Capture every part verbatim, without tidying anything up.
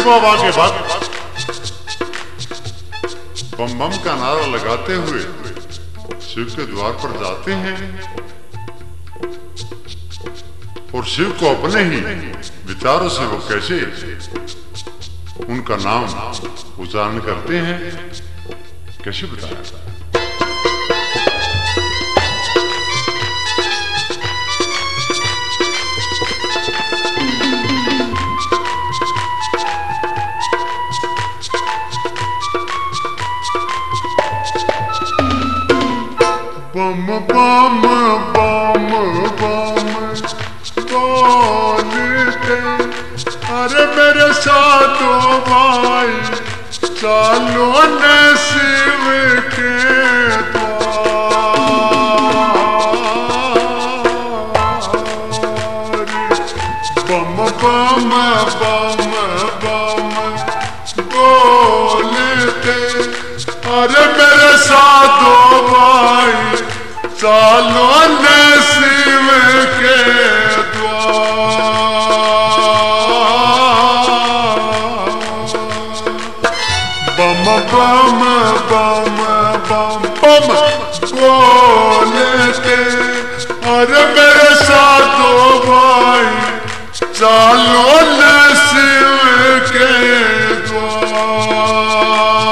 बाबा के भक्त बम बम का नारा लगाते हुए शिव के द्वार पर जाते हैं और शिव को अपने ही विचारों से वो कैसे उनका नाम उच्चारण करते हैं, कैसे बताया। बम बम बम बम बोलते, अरे मेरे साधो भाई चलो न शिव के द्वार। बम बम बम बम बोलते, अरे मेरे साधो भाई चलो न शिव के द्वार। बम बम बम बम बम बोलते, अरे मेरे साधो भाई चलो न शिव के द्वार।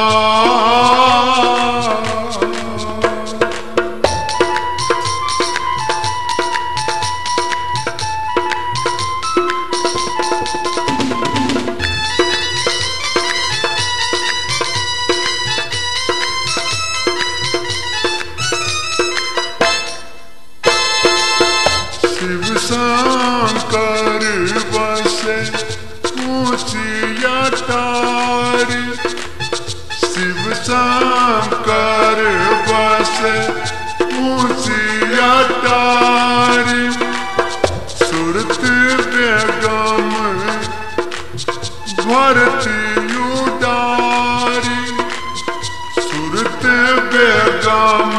शंकर बसे ऊंची अटारी, शिव शंकर बसे ऊंची अटारी। सूरत बेगम भरती उडारी, सूरत बेगम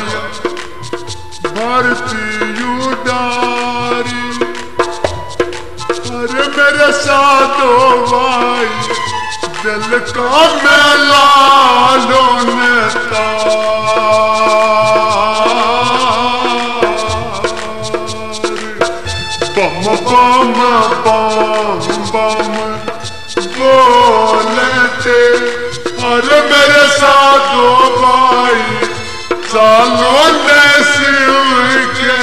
भरती उडारी। अरे मेरे साधो भाई दिल का मेला लो नेता। बम बम बम बम बोलते, अरे मेरे साधो भाई चलो न शिव के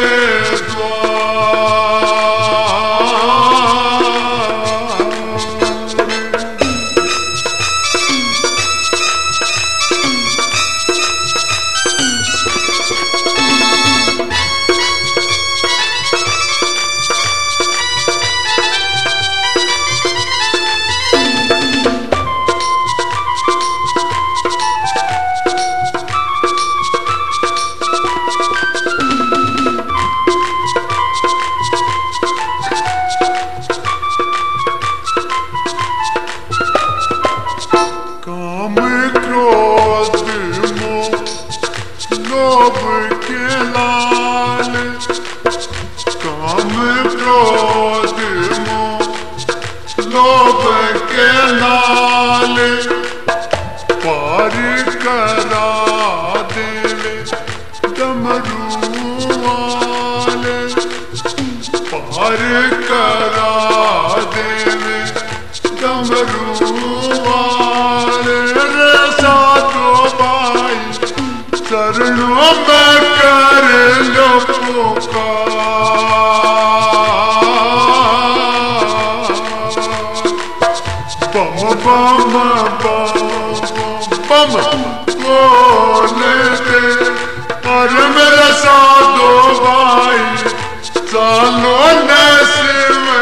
लोभ के लाल, काम क्रोध मोह लोभ के लाल। पार करा देवे डमरू वाले, पार करा देवे डमरू वाले। रे साधो भाई चरणों में कर लो पुकार। बम बम बम बोलते, अरे मेरे साधो भाई चलो न शिव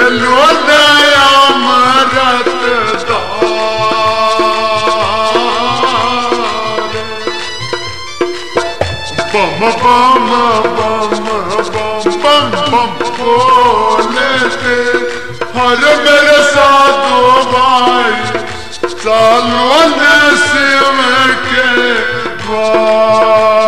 लो नया मरतदार बम बम बम बम बम बम बोलते हर मेरे साधो भाई चालो नसीब के द्वार।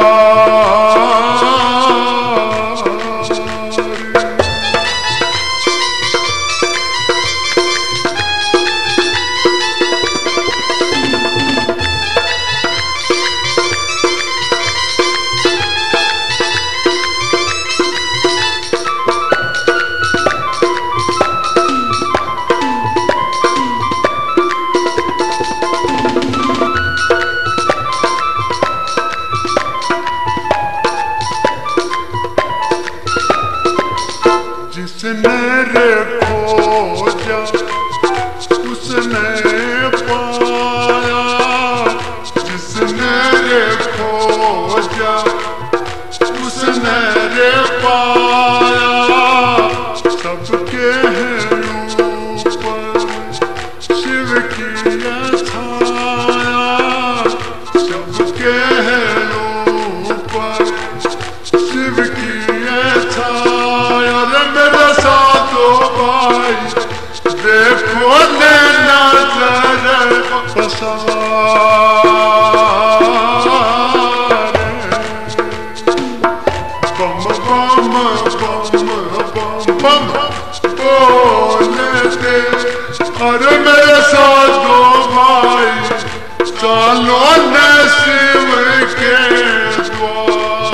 जिसने रे खोजा उसने पाया, जिसने रे खोजा उसने रे पाया, सबके हैं ऊपर शिव की छाया, सबके हैं ऊपर शिव की छाया। मेरे साथो भाई देखो ने नजर पसारे बम बम बम बम बम बोलते अरे मेरे साथो भाई चलो नसीब के द्वार।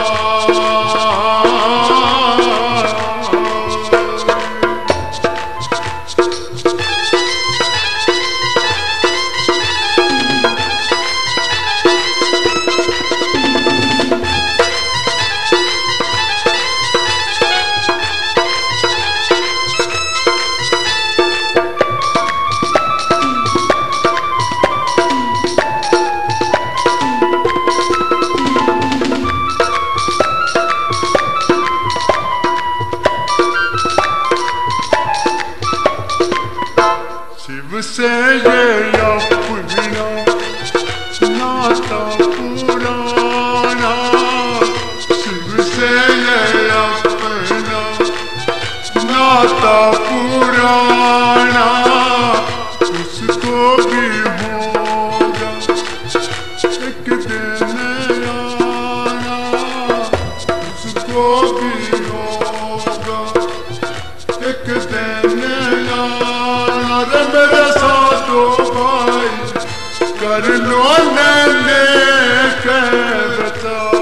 शिव से ये अपना नाता पुराना, शिव से ये अपना नाता पुराना, उसको भी होगा एक दिन आना, उसको भी होगा एक दिन आना। मेरे साथो भाई कर लो नैने के विचार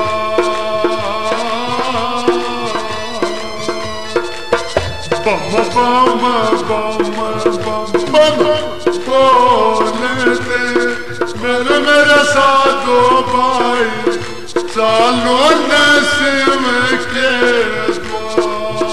बम बम बम बम बम बोलते मेरे मेरे साथो भाई चालो नसीब के द्वार।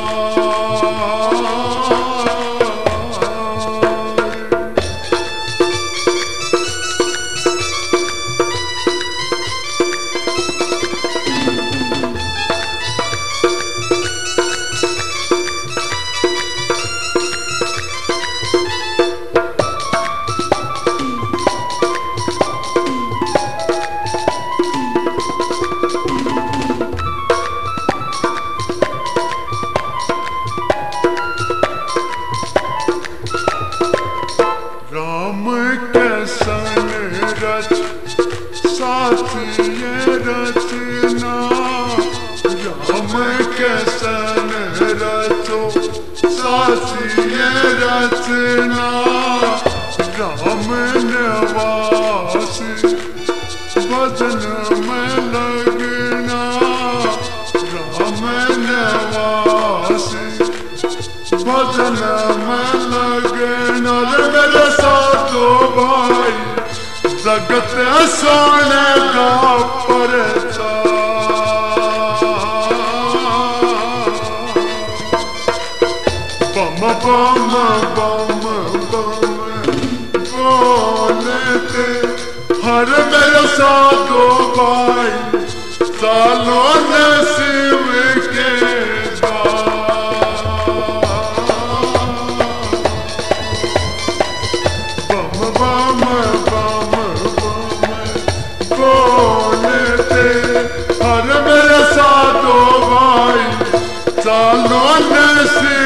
राम के सन रच साथी रचना, राम के सन रचो साथी रचना, राम निवासी भजन में लगना, राम निवासी भजन में लगना। मेरे साथो भाई जगत सोने का प्रचार बम बम बम बम बोलते हर मेरे साथो भाई चालो नसीब के द्वार। बम बम बम बोलते हर मेरे साधो भाई सालों ने